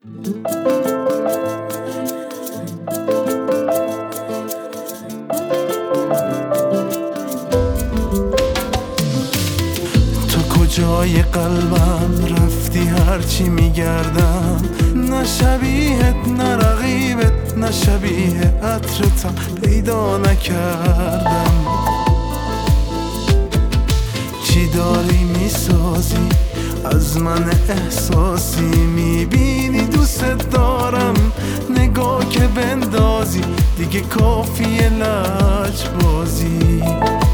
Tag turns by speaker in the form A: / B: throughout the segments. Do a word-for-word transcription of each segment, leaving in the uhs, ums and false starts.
A: تو کجای قلبم رفتی هرچی میگردم، نه شبیهت نه رقیبت نه شبیه عطرتم پیدا نکردم. چی داری میسازی از من احساسی، میبینی دوست دارم نگاه که بندازی، دیگه کافیه لج بازی.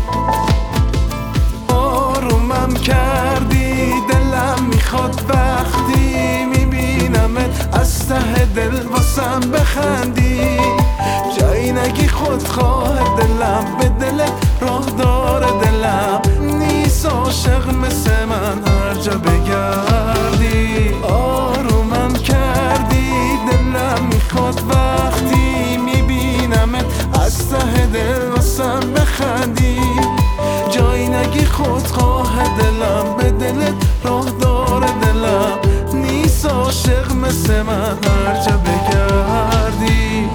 A: آرومم کردی دلم میخواد وقتی میبینمت از ته دل واسم بخندی، جایی نگی خودخواه دلم به دلت راه داره دلم نیست عاشق مثل من هر جا بگردی. آرومم کردی دلم میخواد وقتی میبینمت از ته دل واسم بخندی، جایی نگی خودخواه دلم به دلت راه داره دلم نیست عاشق مثل من هر جا بگردی.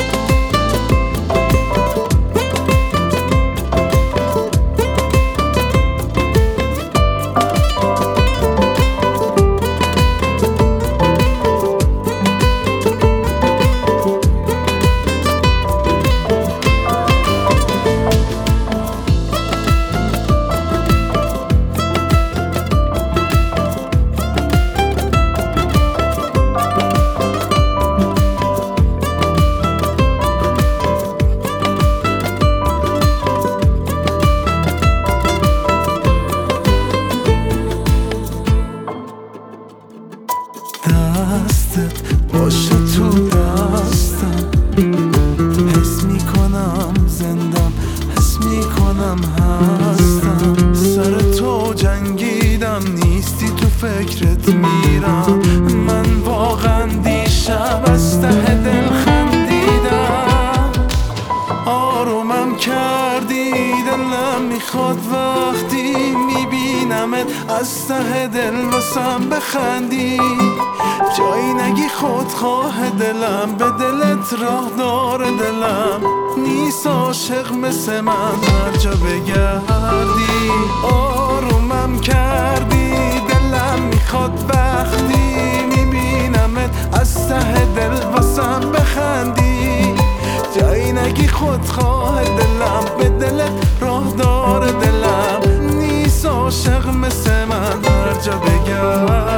A: دستت باشه تو دستم، حس میکنم زندم، حس میکنم هستم. سر تو جنگیدم نیستی تو فکرت میرم، من واقعا دیشب از ته دل خندیدم. آرومم کردی دلم میخواد وقتی میبینمت از ته دل واسم بخندی، جایی نگی خودخواه دلم به دلت راه داره دلم نیست عاشق مثل من هر جا بگردی. آرومم کردی دلم میخواد وقتی میبینمت از ته دل واسم بخندی، جایی نگی خودخواه دلم به دلت راه داره دلم نیست عاشق مثل من هر جا بگردی.